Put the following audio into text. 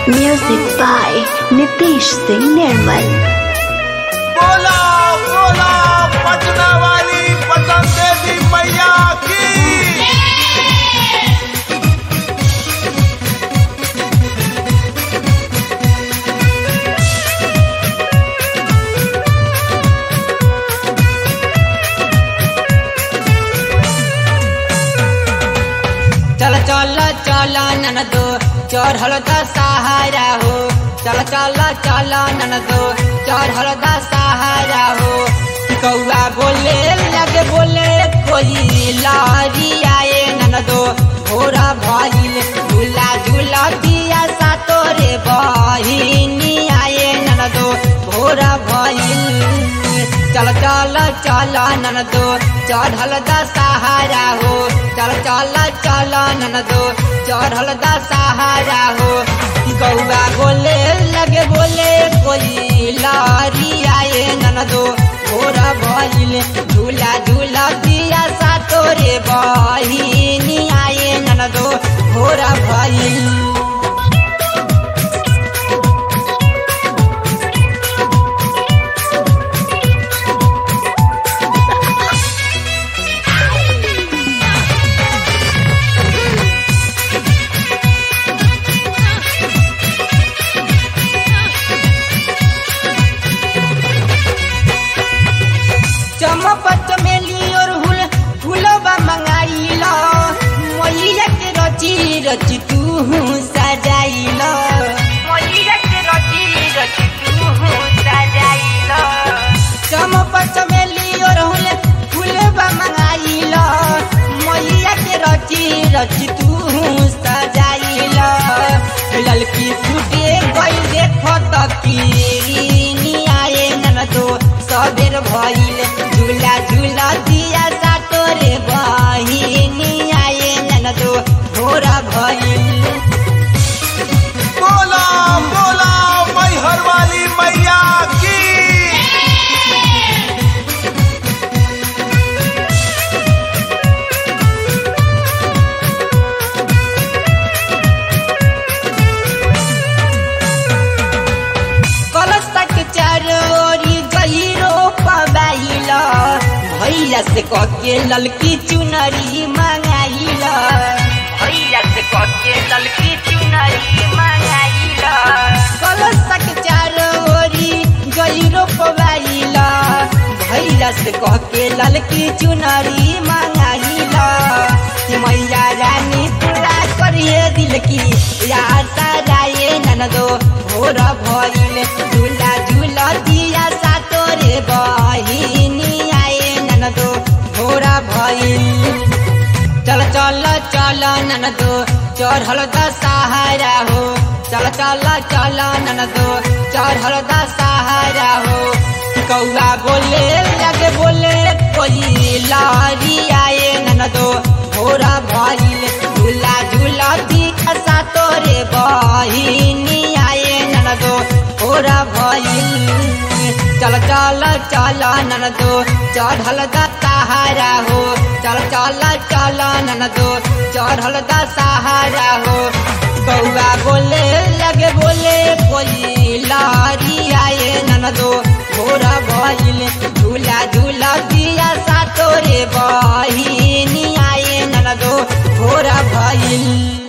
Music by Nitish Singh Nirmal. बोला बोला पटना वाली पटन देवी मैया की। चल चल चल ननदो चढ़ल दशहरा हो। चल चल चल ननदो चढ़ल दशहरा हो। कौआ बोले लगे बोले कोई लारी आए ननदो भोरा भइल झूला झूला दिया सा तोरे बहिनी आए ननदो भोरा भइल। चल चल चल ननदो चढ़ल दशहरा हो। चल चल चल ननदो चढ़ल दशहरा हो। गौआ बोले लगे बोले कोई लारी आए ननदो भोरा भइल झूला झूला दिया सा तोरे बहिनी आए ननदो भोरा भइल। चमपत मेली और फूलबा मंगाइला मैया के रची रची तू सजाइला। मैया के रची रची तू सजाइला। चमपत मेली और फूलबा मंगाइला मैया के रची रची तू सजाइला। ललकी फूटे गई देखो तकीनी आए ननदो सबेर भइल झूला झूला दिया सा तोरे बहिनी आए ननदो भोरा भइल। बोला बोला मैहर वाली मैया की। कलश तक चरोरी गहिरो पबाइला भैया से कके ललकी चुनरी मंगाइला। भैया से कके ललकी चुनरी मंगाइला। कलश तक चरोरी गहिरो पबाइला भैया से कके ललकी चुनरी मंगाइला। मैया रानी पूरा करिए दिल की यार सराए ननदो भोरा भइल झूला झूला दिया सा तोरे बहिनी आए ननदो भोरा भइल। चल चल चल ननदो चढ़ल दशहरा हो। चल चल चल ननदो चढ़ल दशहरा हो। कौआ बोले लगे बोले कोई लारी आए ननदो भोरा भइल झूला झूला दिया सा तोरे बहिनी आए ननदो भोरा भइल। चल चल चल ननदो चढ़ल दशहरा हो। चल चल चल ननदो चढ़ल दशहरा हो। कौआ बोले लगे बोले कोई लारी आए ननदो भोरा भइल झूला झूला दिया सा तोरे बहिनी आए ननदो भोरा भइल।